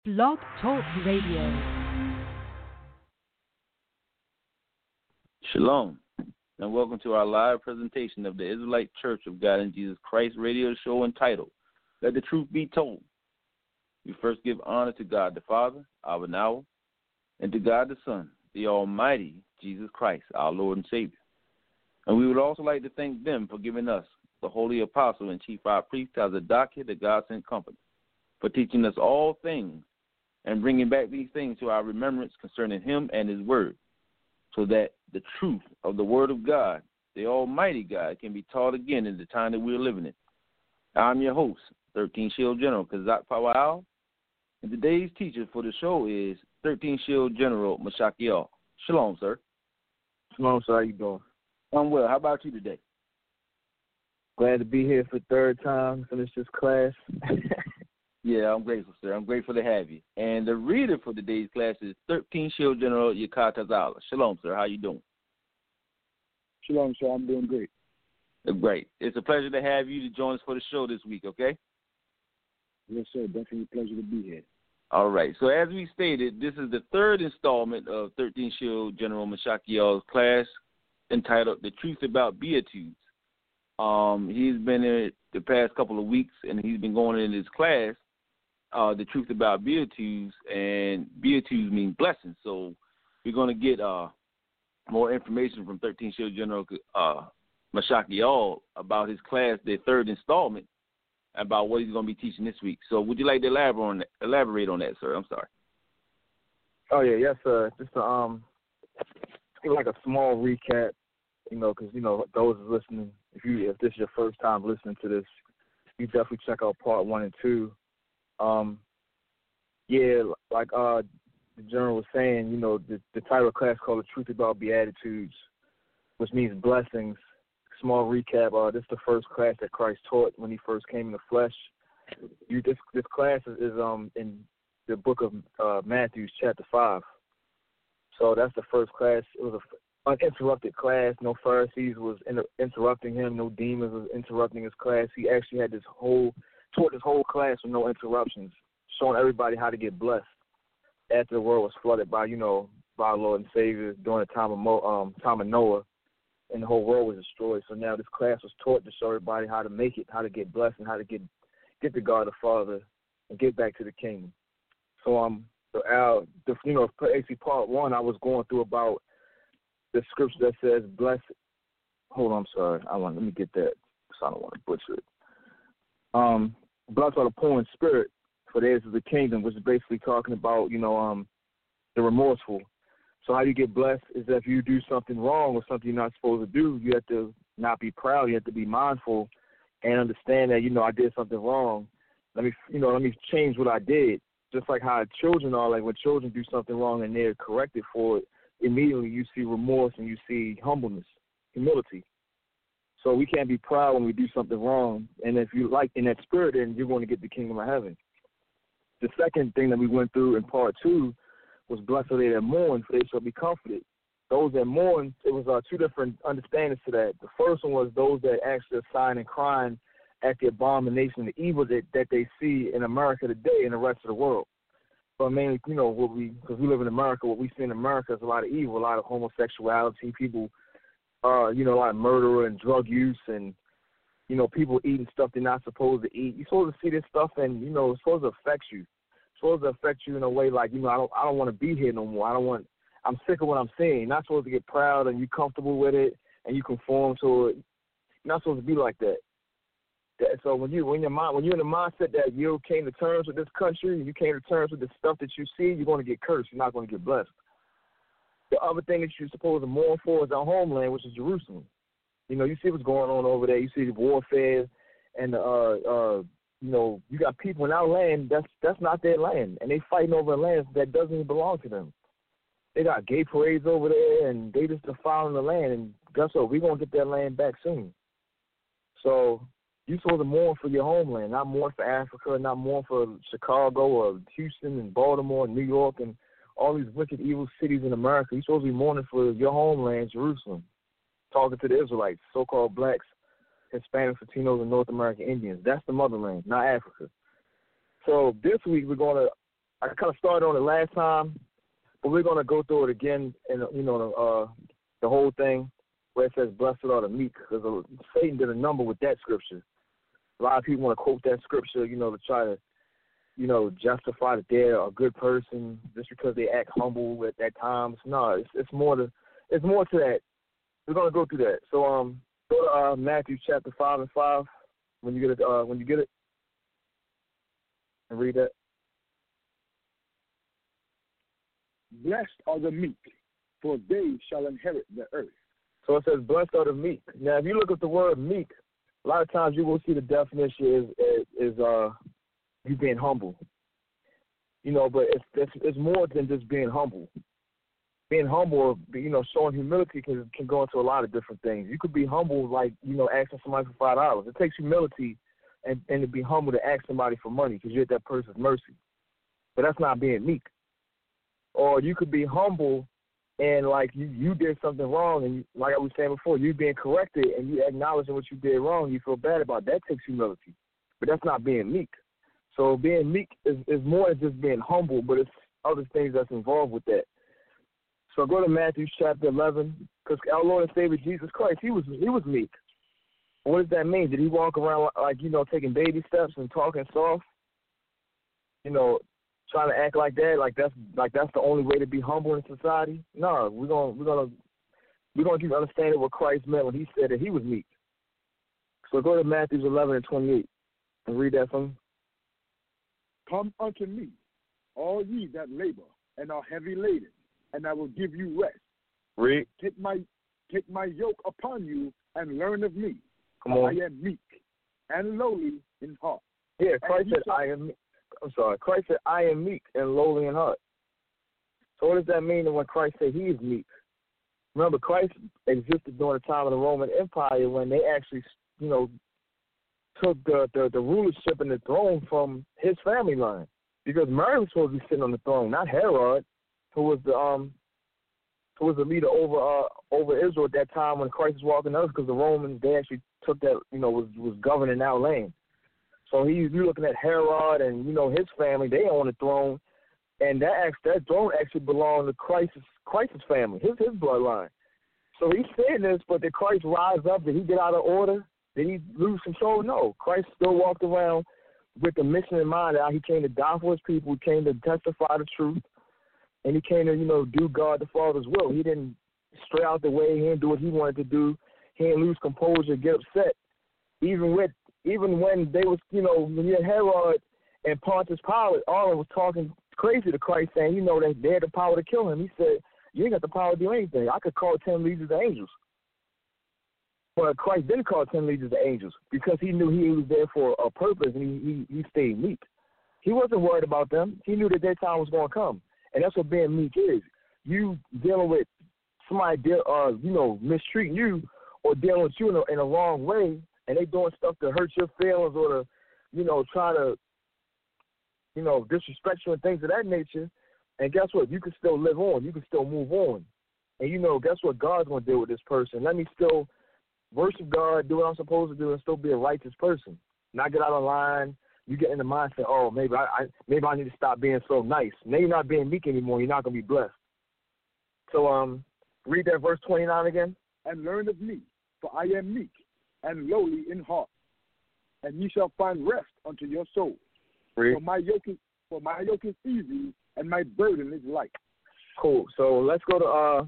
Blog Talk Radio. Shalom, and welcome to our live presentation of the Israelite Church of God in Jesus Christ radio show entitled, Let the Truth Be Told. We first give honor to God the Father, our now, and to God the Son, the Almighty Jesus Christ, our Lord and Savior. And we would also like to thank them for giving us the Holy Apostle and Chief High Priest, Tazadakia, the God-sent Company, for teaching us all things and bringing back these things to our remembrance concerning him and his word, so that the truth of the word of God, the Almighty God, can be taught again in the time that we're living in. I'm your host, 13 Shield General Kazak Powell, and today's teacher for the show is 13 Shield General Mashakiel. Shalom, sir. Shalom, sir. How you doing? I'm well. How about you today? Glad to be here for the third time, finish this class. Yeah, I'm grateful, sir. I'm grateful to have you. And the reader for today's class is 13 Shield General Yakata Zala. Shalom, sir. How you doing? Shalom, sir. I'm doing great. Great. It's a pleasure to have you to join us for the show this week, okay? Yes, sir. Definitely a pleasure to be here. All right. So as we stated, this is the third installment of 13 Shield General Mashakiel's class entitled The Truth About Beatitudes. He's been in the past couple of weeks, and he's been going in his class, The Truth About Beatitudes, and Beatitudes mean blessings. So we're going to get more information from 13 Shield General Mashakiel about his class, their third installment, about what he's going to be teaching this week. So would you like to elaborate on that, sir? I'm sorry. Oh, yeah, yes, sir. Just like a small recap, because, those listening, if this is your first time listening to this, you definitely check out part 1 and 2. Like the general was saying, the title of class called The Truth About Beatitudes, which means blessings. Small recap, this is the first class that Christ taught when he first came in the flesh. This class is in the book of Matthew, chapter 5. So that's the first class. It was an uninterrupted class. No Pharisees was interrupting him. No demons was interrupting his class. He actually had taught this whole class with no interruptions, showing everybody how to get blessed after the world was flooded by our Lord and Savior during the time of Noah, and the whole world was destroyed. So now this class was taught to show everybody how to make it, how to get blessed, and how to get to God the Father and get back to the kingdom. So basically part 1, I was going through about the scripture that says, "Blessed." Hold on, I'm sorry. Let me get that, so I don't want to butcher it. Blessed are the poor in spirit, for theirs is the kingdom, which is basically talking about the remorseful. So how you get blessed is that if you do something wrong or something you're not supposed to do, you have to not be proud. You have to be mindful and understand that, I did something wrong. Let me change what I did. Just like how children are, like when children do something wrong and they're corrected for it, immediately you see remorse and you see humbleness, humility. So we can't be proud when we do something wrong. And if you like in that spirit, then you're going to get the kingdom of heaven. The second thing that we went through in part 2 was blessed are they that mourn, for they shall be comforted. Those that mourn, it was 2 different understandings to that. The first one was those that actually are sighing and crying at the abomination, the evil that they see in America today and the rest of the world. But mainly, because we live in America, what we see in America is a lot of evil, a lot of homosexuality, people, a lot of murder and drug use, and people eating stuff they're not supposed to eat. You're supposed to see this stuff, and it's supposed to affect you. It's supposed to affect you in a way like I don't want to be here no more. I'm sick of what I'm seeing. You're not supposed to get proud and you're comfortable with it and you conform to it. You're not supposed to be like that. So when you're in the mindset that you came to terms with this country, you came to terms with the stuff that you see, you're going to get cursed. You're not going to get blessed. The other thing that you're supposed to mourn for is our homeland, which is Jerusalem. You see what's going on over there. You see the warfare, and you got people in our land that's not their land, and they fighting over land that doesn't even belong to them. They got gay parades over there, and they just defiling the land. And guess what? We're gonna get that land back soon. So you're supposed to mourn for your homeland, not mourn for Africa, not mourn for Chicago or Houston and Baltimore and New York and all these wicked, evil cities in America. You're supposed to be mourning for your homeland, Jerusalem. Talking to the Israelites, so-called blacks, Hispanics, Latinos, and North American Indians. That's the motherland, not Africa. So this week we're going to I kind of started on it last time, but we're going to go through it again and, the whole thing where it says, blessed are the meek, because Satan did a number with that scripture. A lot of people want to quote that scripture, to try to, justify that they're a good person just because they act humble at times. No, it's more to that. We're going to go through that. So go to Matthew chapter 5:5 when you get it, and read that. Blessed are the meek, for they shall inherit the earth. So it says, blessed are the meek. Now, if you look at the word meek, a lot of times you will see the definition is you being humble. But it's more than just being humble. Being humble, showing humility can go into a lot of different things. You could be humble, like, asking somebody for $5. It takes humility and to be humble to ask somebody for money because you're at that person's mercy. But that's not being meek. Or you could be humble and, like, you did something wrong, and like I was saying before, you being corrected and you acknowledging what you did wrong, you feel bad about it. That takes humility. But that's not being meek. So being meek is more than just being humble, but it's other things that's involved with that. So go to Matthew chapter 11, because our Lord and Savior Jesus Christ, he was meek. What does that mean? Did he walk around like, taking baby steps and talking soft? Trying to act like that, like that's the only way to be humble in society? No, we're gonna keep understanding what Christ meant when he said that he was meek. So go to Matthew 11:28 and read that from. Come unto me, all ye that labor and are heavy laden, and I will give you rest. Read. Take my yoke upon you and learn of me. Come on. I am meek and lowly in heart. Yeah, Christ said, Christ said, I am meek and lowly in heart. So what does that mean when Christ said he is meek? Remember, Christ existed during the time of the Roman Empire when they actually, took the rulership and the throne from his family line. Because Mary was supposed to be sitting on the throne, not Herod, who was the leader over Israel at that time when Christ was walking earth, because the Romans, they actually took that, was governing our land. So you're looking at Herod and, his family, they on the throne, and that throne actually belonged to Christ's family, his bloodline. So he's saying this, but did Christ rise up? Did he get out of order? Did he lose control? No. Christ still walked around with the mission in mind that he came to die for his people, he came to testify the truth, and he came to, do God the Father's will. He didn't stray out the way. He didn't do what he wanted to do. He didn't lose composure, get upset. Even when they was, when you had Herod and Pontius Pilate, all was talking crazy to Christ, saying, that they had the power to kill him. He said, you ain't got the power to do anything. I could call 10 legions of angels. But Christ didn't call 10 legions of angels because he knew he was there for a purpose, and he stayed meek. He wasn't worried about them. He knew that their time was going to come. And that's what being meek is. You dealing with somebody, mistreating you or dealing with you in a wrong way, and they doing stuff to hurt your feelings or to, try to, disrespect you and things of that nature. And guess what? You can still live on. You can still move on. And, guess what? God's going to deal with this person. Let me still worship God, do what I'm supposed to do, and still be a righteous person. Not get out of line. You get in the mindset, oh, maybe I need to stop being so nice. Now you're not being meek anymore. You're not going to be blessed. So read that verse 29 again. And learn of me, for I am meek and lowly in heart, and ye shall find rest unto your souls. Read. For my yoke is easy and my burden is light. Cool. So let's go to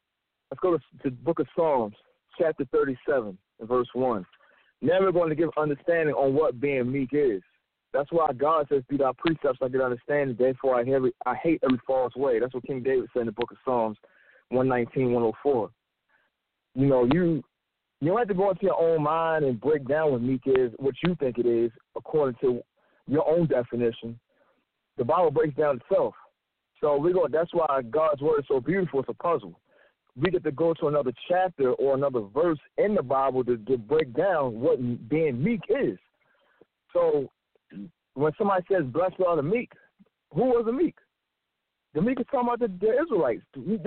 the book of Psalms, chapter 37, and verse 1. Now we're going to give understanding on what being meek is. That's why God says, through thy precepts I get understanding, therefore I hate every false way. That's what King David said in the book of Psalms 119, 104. You don't have to go into your own mind and break down what meek is, what you think it is, according to your own definition. The Bible breaks down itself. So that's why God's word is so beautiful. It's a puzzle. We get to go to another chapter or another verse in the Bible to break down what being meek is. So when somebody says, blessed are the meek, who was the meek? The meek is talking about the Israelites.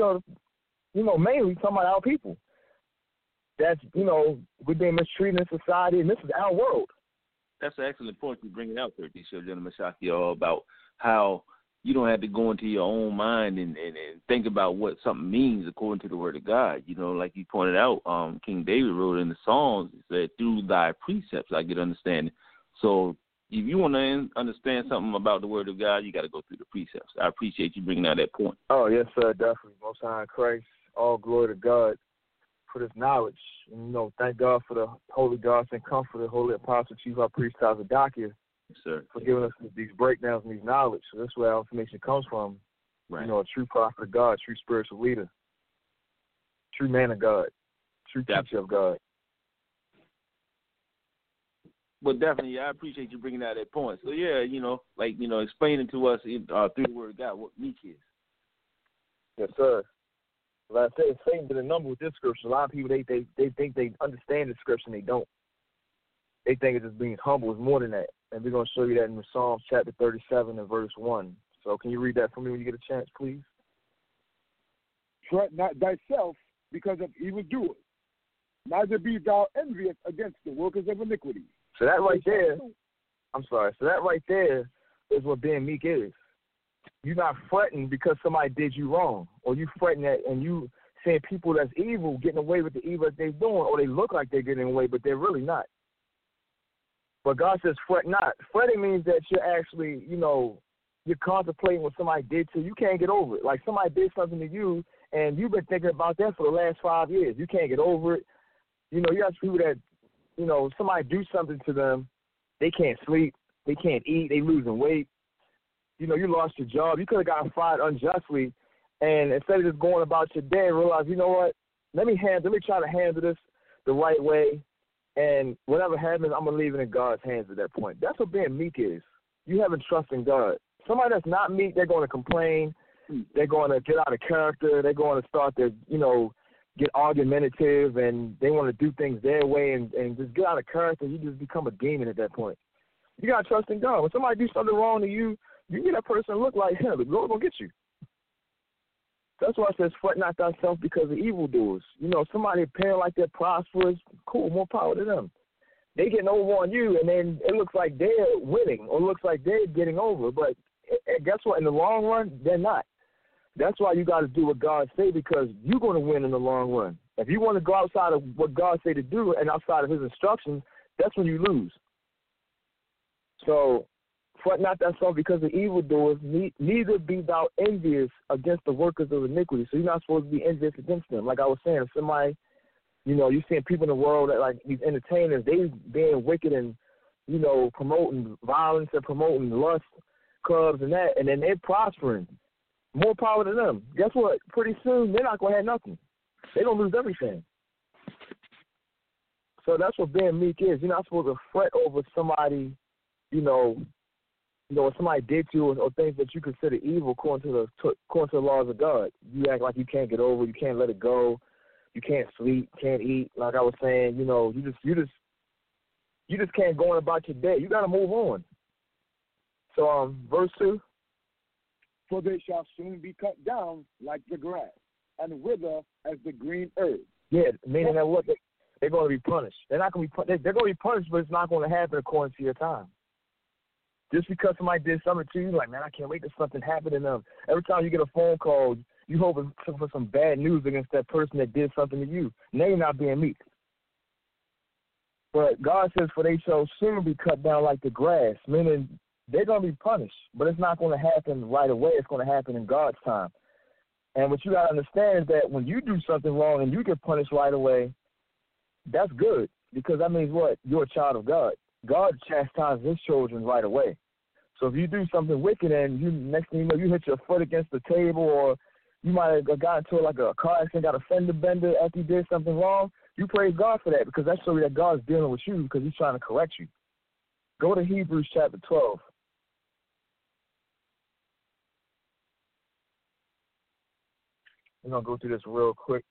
Mainly talking about our people. That's, we're being mistreated in society, and this is our world. That's an excellent point you bring it out there, D. Gentleman Shaki, about how you don't have to go into your own mind and think about what something means according to the word of God. You know, like you pointed out, King David wrote in the Psalms, he said, through thy precepts I get understanding. So if you want to understand something about the word of God, you got to go through the precepts. I appreciate you bringing out that point. Oh, yes, sir, definitely. Most High in Christ, all glory to God for this knowledge. And, you know, thank God for the Holy Gods and Comforter, Holy Apostle, Chief High Priest, Tazakia, Sir, for giving us these breakdowns and these knowledge. So that's where our information comes from. right. You know, a true prophet of God, true spiritual leader, true man of God, true teacher of God. But definitely, I appreciate you bringing out that point. So, yeah, you know, like, you know, explaining to us through the word of God what meek is. Yes, sir. Like I said, Satan did a number with this scripture. A lot of people, they think they understand the scripture, and they don't. They think it's just being humble. It's more than that. And we're going to show you that in Psalms chapter 37 and verse 1. So can you read that for me when you get a chance, please? Fret not thyself because of evildoers, neither be thou envious against the workers of iniquity. So that right there, So that right there is what being meek is. You're not fretting because somebody did you wrong, or you fretting that and you saying people that's evil getting away with the evil that they're doing, or they look like they're getting away, but they're really not. But God says fret not. Fretting means that you're actually, you know, you're contemplating what somebody did to you. You can't get over it. Like somebody did something to you, and you've been thinking about that for the last 5 years. You can't get over it. You know, you have people that, you know, somebody do something to them, they can't sleep, they can't eat, they losing weight. You know, you lost your job. You could have gotten fired unjustly, and instead of just going about your day, realize, you know what, let me try to handle this the right way, and whatever happens, I'm going to leave it in God's hands at that point. That's what being meek is. You having trust in God. Somebody that's not meek, they're going to complain, they're going to get out of character, they're going to start to, you know, get argumentative, and they want to do things their way and just get out of character. You just become a demon at that point. You got to trust in God. When somebody do something wrong to you, you get that person to look like him. The Lord will get you. That's why it says, fret not thyself because of evildoers. You know, somebody appearing like they're prosperous, cool, more power to them. They getting over on you, and then it looks like they're winning or looks like they're getting over. But guess what? In the long run, they're not. That's why you got to do what God say, because you're going to win in the long run. If you want to go outside of what God say to do and outside of his instructions, that's when you lose. So, fret not thyself because of evildoers, neither be thou envious against the workers of iniquity. So you're not supposed to be envious against them. Like I was saying, if somebody, you know, you're seeing people in the world that, like these entertainers, they being wicked and, you know, promoting violence and promoting lust clubs and that, and then they're prospering. More power to them. Guess what? Pretty soon, they're not going to have nothing. They're going to lose everything. So that's what being meek is. You're not supposed to fret over somebody, you know, what somebody did to you or things that you consider evil according to the laws of God. You act like you can't get over, you can't let it go, you can't sleep, can't eat. Like I was saying, you know, you just can't go on about your day. You got to move on. So verse 2. For they shall soon be cut down like the grass, and wither as the green herb. Yeah, meaning that what they're going to be punished. They're not going to be they're going to be punished, but it's not going to happen according to your time. Just because somebody did something to you, like, man, I can't wait till something happened to them. Every time you get a phone call, you hoping for some bad news against that person that did something to you. Now you're not being meek. But God says, for they shall soon be cut down like the grass, meaning they're going to be punished, but it's not going to happen right away. It's going to happen in God's time. And what you got to understand is that when you do something wrong and you get punished right away, that's good, because that means what? You're a child of God. God chastises his children right away. So if you do something wicked and you next thing you know, you hit your foot against the table, or you might have got into like a car accident, got a fender bender after you did something wrong, you praise God for that, because that shows you that God's dealing with you because he's trying to correct you. Go to Hebrews chapter 12. We're going to go through this real quick.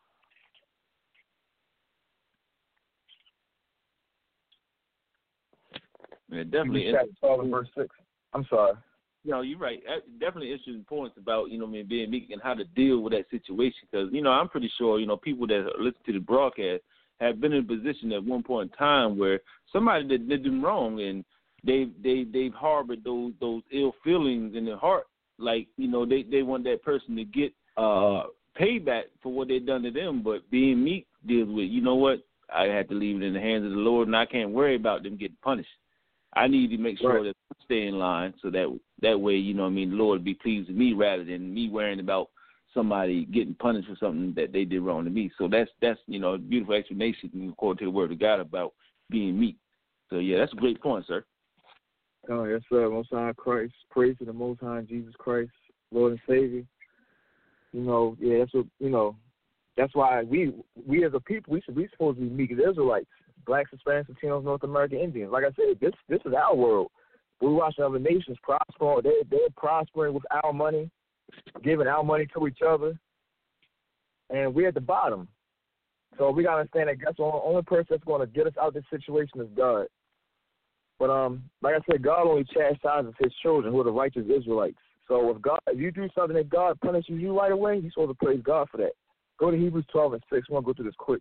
Yeah, definitely. Chapter 12 and verse 6. I'm sorry. No, you're right. Definitely interesting points about, you know, being meek and how to deal with that situation. Because, you know, I'm pretty sure, you know, people that listen to the broadcast have been in a position at one point in time where somebody that did them wrong, and they've harbored those ill feelings in their heart, like, you know, they want that person to get payback for what they done to them. But being meek deals with, you know what, I have to leave it in the hands of the Lord, and I can't worry about them getting punished. I need to make sure that I stay in line so that way, you know what I mean, the Lord be pleased with me rather than me worrying about somebody getting punished for something that they did wrong to me. So that's you know, a beautiful explanation according to the Word of God about being meek. So, yeah, that's a great point, sir. Oh, yes, sir. Most High Christ. Praise to the Most High Jesus Christ, Lord and Savior. You know, yeah, that's what, you know, that's why we as a people, we supposed to be meek as Israelites, blacks, Hispanics, Latinos, North American Indians. Like I said, this is our world. We're watching other nations prosper. They're prospering with our money, giving our money to each other, and we're at the bottom. So we got to understand that that's the only person that's going to get us out of this situation is God. But like I said, God only chastises his children who are the righteous Israelites. So if you do something that God punishes you right away, you're supposed to praise God for that. Go to Hebrews 12:6. I want to go through this quick.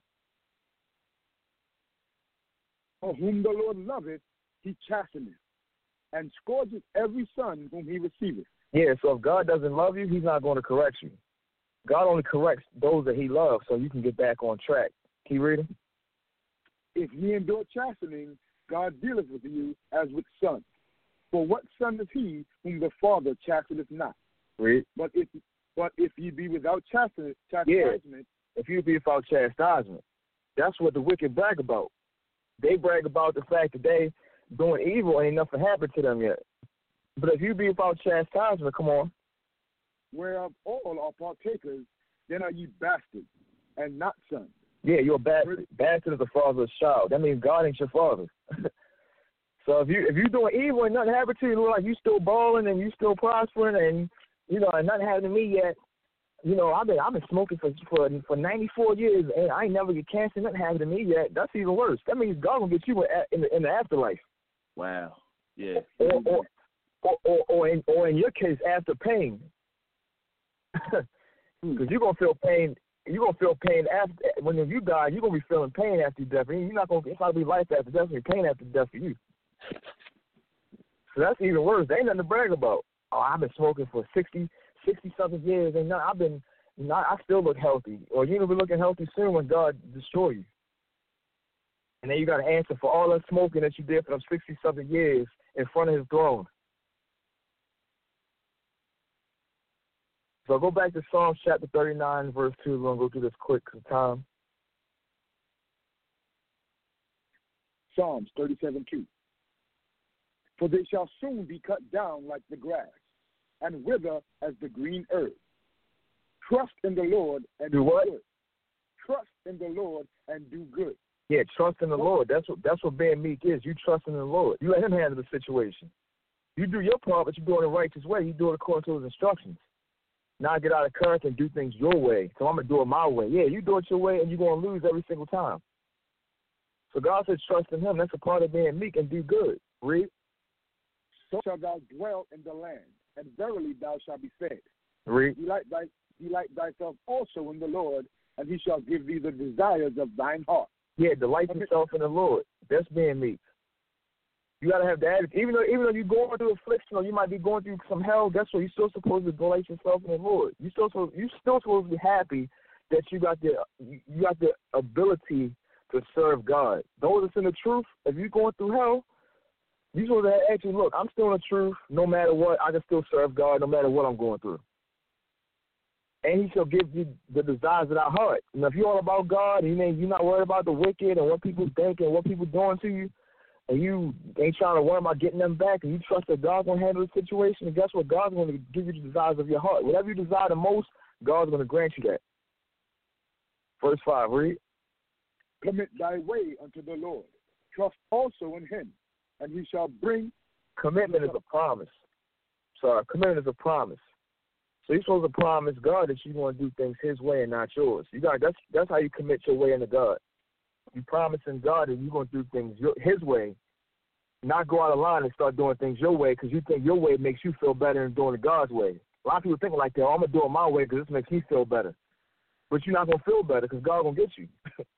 For whom the Lord loveth, he chasteneth, and scourgeth every son whom he receiveth. Yeah, so if God doesn't love you, he's not going to correct you. God only corrects those that he loves so you can get back on track. Keep reading. If ye endure chastening, God dealeth with you as with sons. For what son is he whom the Father chasteneth not? Read. But if ye be without chastisement, if you be without chastisement, that's what the wicked brag about. They brag about the fact that they doing evil and ain't nothing happened to them yet. But if you be without chastisement, come on. Whereof all are partakers, then are ye bastards and not sons. Yeah, you're a bastard. Bastard is the father's child. That means God ain't your father. So if you're doing evil and nothing happened to you, look like you still balling and you still prospering and, you know, and nothing happened to me yet. You know, I've been smoking for 94 years and I ain't never get cancer. Nothing happened to me yet. That's even worse. That means God will get you in the afterlife. Wow. Yeah. Or in your case, after pain. Because you're gonna feel pain. You're gonna feel pain after when you die. You're gonna be feeling pain after death. You're not gonna. It's not gonna be life after death. It's pain after death for you. So that's even worse. There ain't nothing to brag about. Oh, I've been smoking for 60 something years, and I still look healthy. Or you're gonna be looking healthy soon when God destroy you. And then you got to answer for all that smoking that you did for them 60 something years in front of His throne. So go back to Psalms chapter 39, verse 2. We're going to go through this quick because of time. Psalms 37:2. For they shall soon be cut down like the grass, and wither as the green herb. Trust in the Lord and do good. Trust in the Lord and do good. Yeah, trust in the Lord. That's what being meek is. You trust in the Lord. You let Him handle the situation. You do your part, but you do it in a righteous way. You do it according to His instructions. Now get out of character and do things your way. So I'm going to do it my way. Yeah, you do it your way, and you're going to lose every single time. So God says trust in Him. That's a part of being meek and do good. Read. So shalt thou dwell in the land, and verily thou shalt be fed. Read. Delight thyself also in the Lord, and He shall give thee the desires of thine heart. Yeah, delight yourself in the Lord. That's being meek. You got to have the attitude. Even though you're going through affliction or you might be going through some hell, guess what? You're still supposed to delight yourself in the Lord. You're still supposed to be happy that you got the ability to serve God. Those that's in the truth, if you're going through hell, you're supposed to actually look, I'm still in the truth. No matter what, I can still serve God no matter what I'm going through. And He shall give you the desires of our heart. And if you're all about God and you're not worried about the wicked and what people think and what people doing to you, and you ain't trying to worry about getting them back, and you trust that God's going to handle the situation, and guess what? God's going to give you the desires of your heart. Whatever you desire the most, God's going to grant you that. Verse 5, read. Commit thy way unto the Lord. Trust also in Him, and He shall bring. Commitment is a promise. Commitment is a promise. So you're supposed to promise God that you're going to do things His way and not yours. That's how you commit your way into God. You promising God that you're going to do things His way, not go out of line and start doing things your way because you think your way makes you feel better than doing it God's way. A lot of people think like that. I'm going to do it my way because this makes me feel better. But you're not going to feel better because God going to get you.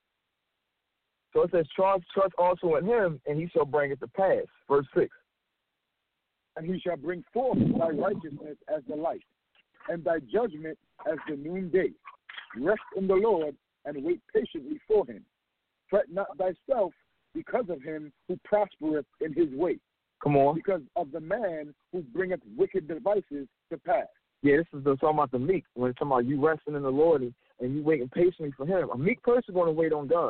So it says, trust also in Him, and He shall bring it to pass. Verse 6. And he shall bring forth thy righteousness as the light, and thy judgment as the noonday. Rest in the Lord, and wait patiently for him. Fret not thyself because of him who prospereth in his way. Come on. Because of the man who bringeth wicked devices to pass. Yeah, this is talking about the meek. When it's talking about you resting in the Lord and you waiting patiently for him. A meek person is going to wait on God.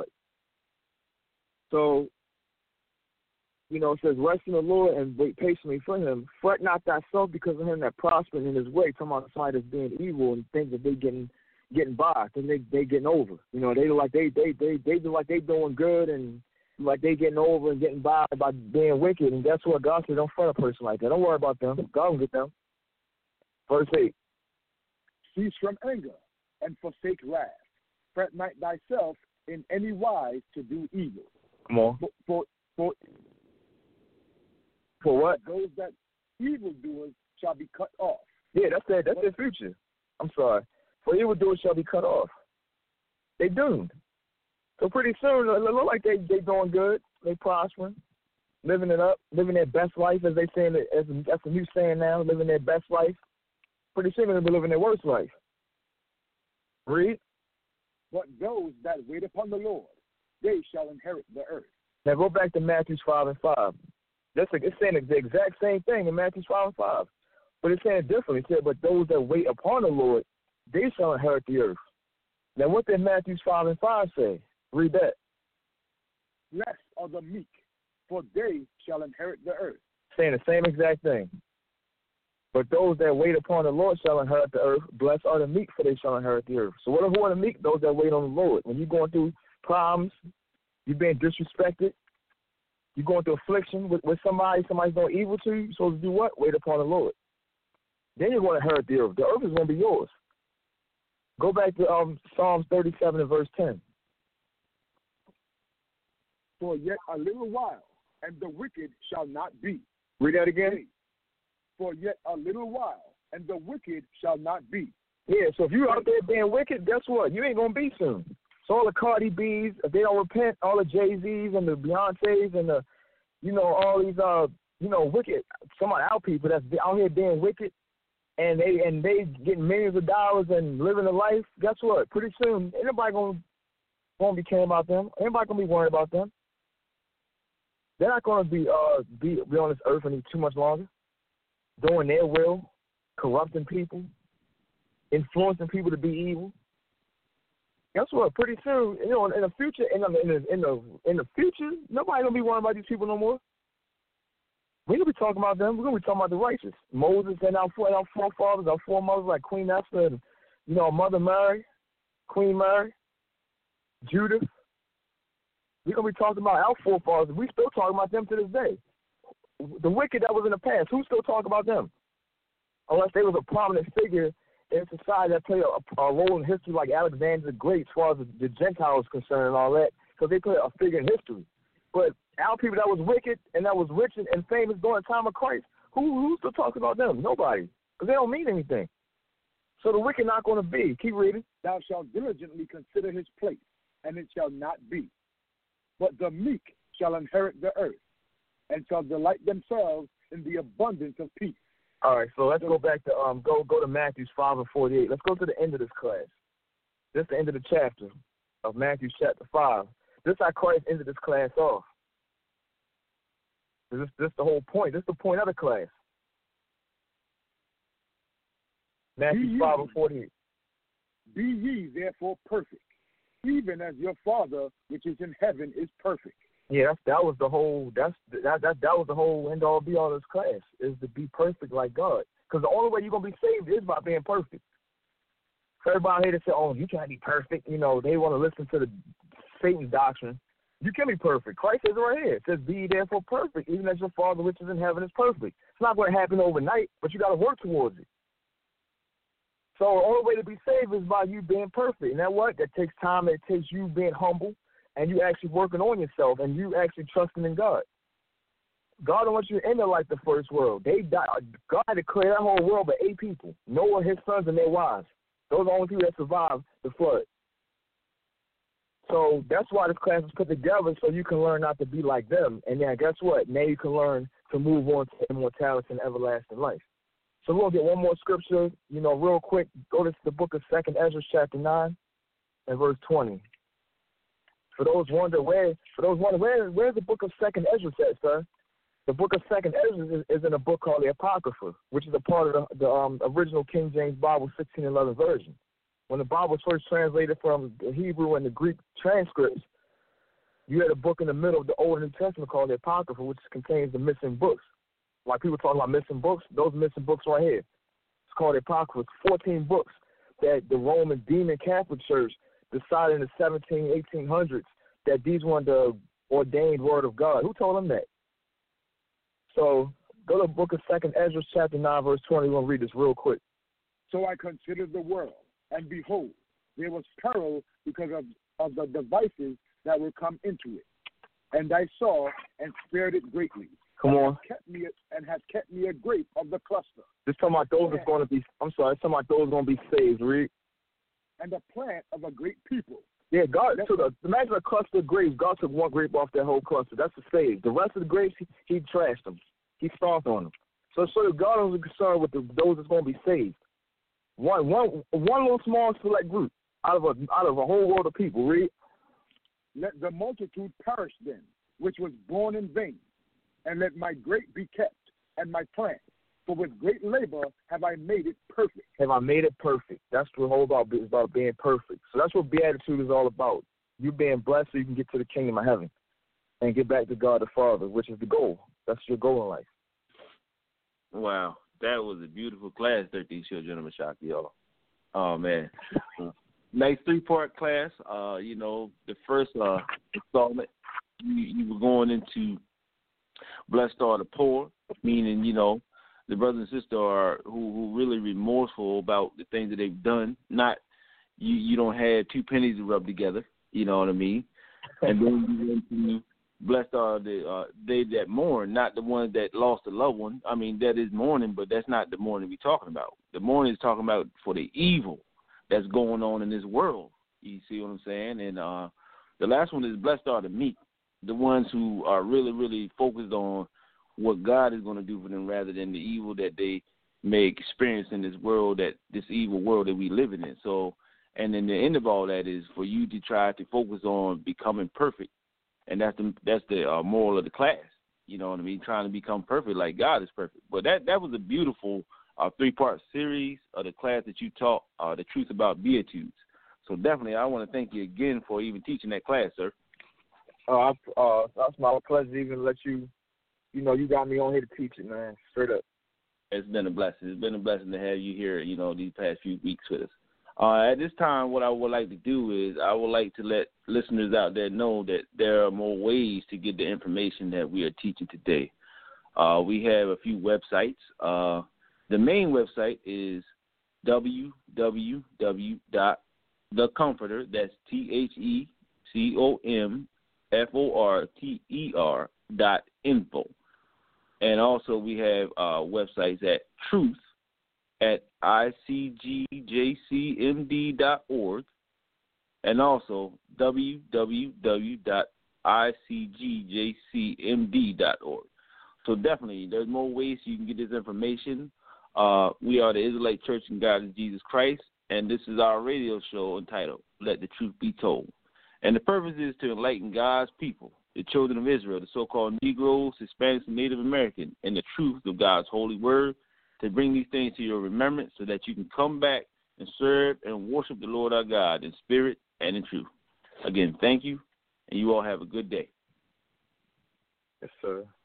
So, you know, it says, rest in the Lord and wait patiently for him. Fret not thyself because of him that prospered in his way. Talking about somebody that's being evil and think that they getting by, and they getting over. You know, they look like they do like they doing good and like they getting over and getting by being wicked. And guess what? God said, don't fret a person like that. Don't worry about them. God will get them. Verse 8. Cease from anger and forsake wrath. Fret not thyself in any wise to do evil. Come on. For what? Those that evildoers shall be cut off. Yeah, that's their future. I'm sorry. For evildoers shall be cut off. They doomed. So pretty soon, it look like they doing good. They prospering, living it up, living their best life, as they saying. That's a new saying now, living their best life. Pretty soon they'll be living their worst life. Read. But those that wait upon the Lord, they shall inherit the earth. Now go back to Matthew 5 and 5. It's saying the exact same thing in Matthew 5 and 5. But it's saying it differently. It said, but those that wait upon the Lord, they shall inherit the earth. Now what did Matthew 5 and 5 say? Read that. Blessed are the meek, for they shall inherit the earth. Saying the same exact thing. But those that wait upon the Lord shall inherit the earth. Blessed are the meek, for they shall inherit the earth. So who are the meek? Those that wait on the Lord. When you're going through problems, you're being disrespected, you're going through affliction with somebody's doing evil to you, you're supposed to do what? Wait upon the Lord. Then you're going to inherit the earth. The earth is going to be yours. Go back to Psalms 37 and verse 10. For yet a little while, and the wicked shall not be. Read that again. For yet a little while, and the wicked shall not be. Yeah, so if you're out there being wicked, guess what? You ain't going to be soon. So all the Cardi B's, if they don't repent, all the Jay-Z's and the Beyoncé's and the, all these, wicked, some of our people that's out here being wicked, and they getting millions of dollars and living a life, guess what? Pretty soon, ain't nobody going to be caring about them. Ain't nobody going to be worried about them. They're not going to be on this earth any too much longer, doing their will, corrupting people, influencing people to be evil. Guess what? Pretty soon, in the future, in the future, nobody gonna be worrying about these people no more. We're gonna be talking about them. We're gonna be talking about the righteous, Moses and our forefathers, our foremothers like Queen Esther and Mother Mary, Queen Mary, Judith. We're gonna be talking about our forefathers. We still talking about them to this day. The wicked that was in the past, who still talk about them? Unless they was a prominent figure in society that played a role in history, like Alexander the Great, as far as the Gentiles concerned and all that, because they played a figure in history. But our people that was wicked and that was rich and famous during the time of Christ, who still talks about them? Nobody, because they don't mean anything. So the wicked not going to be. Keep reading. Thou shalt diligently consider his place, and it shall not be. But the meek shall inherit the earth, and shall delight themselves in the abundance of peace. All right, so let's go back to go to Matthew 5 and 48. Let's go to the end of this class. This is the end of the chapter of Matthew chapter 5. This is how Christ ended this class off. This is the whole point. This is the point of the class. Matthew 5 and 48. Be ye therefore perfect, even as your Father which is in heaven is perfect. Yeah, that was the whole end all be all of this class, is to be perfect like God. Because the only way you're gonna be saved is by being perfect. So everybody here to say, "Oh, you can't be perfect," they want to listen to the Satan's doctrine. You can be perfect. Christ says it right here. It says, "Be ye therefore perfect, even as your Father which is in heaven is perfect." It's not going to happen overnight, but you got to work towards it. So the only way to be saved is by you being perfect. And that what? That takes time. It takes you being humble. And you actually working on yourself, and you actually trusting in God. God don't want you to end up like the first world. They died. God had to clear that whole world but 8 people. Noah, his sons, and their wives. Those are the only people that survived the flood. So that's why this class was put together, so you can learn not to be like them. And then guess what? Now you can learn to move on to immortality and everlasting life. So we're going to get one more scripture, real quick. Go to the book of 2nd Ezra, chapter 9 and verse 20. For those wondering where's the book of 2nd Ezra at, sir? The book of 2nd Ezra is in a book called the Apocrypha, which is a part of the original King James Bible 1611 version. When the Bible was first translated from the Hebrew and the Greek transcripts, you had a book in the middle of the Old and New Testament called the Apocrypha, which contains the missing books. Like people talking about missing books, those missing books right here. It's called the Apocrypha. It's 14 books that the Roman Demon Catholic Church decided in the 1800s that these were the ordained word of God. Who told them that? So go to the book of 2nd Ezra, chapter 9, verse 20. We're going to read this real quick. So I considered the world, and behold, there was peril because of the devices that were come into it. And I saw and spared it greatly. Come on. And has kept me a grape of the cluster. This talking about those that's going to be, it's talking about those going to be saved, read. And the plant of a great people. Yeah, God took imagine a cluster of grapes. God took one grape off that whole cluster. That's the save. The rest of the grapes, he trashed them. He stomped on them. So God was concerned with those that's going to be saved. One little small select group out of a whole world of people. Read. Let the multitude perish then, which was born in vain, and let my grape be kept, and my plant. For with great labor have I made it perfect. Have I made it perfect? That's what the whole about is about being perfect. So that's what beatitude is all about. You being blessed so you can get to the kingdom of heaven and get back to God the Father, which is the goal. That's your goal in life. Wow. That was a beautiful class, 13 Children of Meshach, y'all. Oh, man. Nice 3-part class. The first installment, you were going into blessed are the poor, meaning, the brothers and sisters are who really remorseful about the things that they've done. Not you don't have 2 pennies to rub together, you know what I mean? And then you went to blessed are they that mourn, not the ones that lost a loved one. I mean, that is mourning, but that's not the mourning we're talking about. The mourning is talking about for the evil that's going on in this world. You see what I'm saying? And the last one is blessed are the meek, the ones who are really, really focused on what God is going to do for them rather than the evil that they may experience in this world, this evil world that we live in. So, and then the end of all that is for you to try to focus on becoming perfect. And that's the moral of the class. You know what I mean? Trying to become perfect like God is perfect. But that was a beautiful 3-part series of the class that you taught, the truth about Beatitudes. So definitely I want to thank you again for even teaching that class, sir. That's my pleasure to even let you, you got me on here to teach it, man. Straight up. It's been a blessing. It's been a blessing to have you here, these past few weeks with us. At this time, what I would like to do is I would like to let listeners out there know that there are more ways to get the information that we are teaching today. We have a few websites. The main website is www.thecomforter, that's TheComforter.info. And also we have websites at Truth at icgjcmd.org and also www.icgjcmd.org. So definitely, there's more ways you can get this information. We are the Israelite Church in God in Jesus Christ, and this is our radio show entitled Let the Truth Be Told. And the purpose is to enlighten God's people, the children of Israel, the so-called Negroes, Hispanics, and Native Americans, in the truth of God's holy word, to bring these things to your remembrance so that you can come back and serve and worship the Lord our God in spirit and in truth. Again, thank you, and you all have a good day. Yes, sir.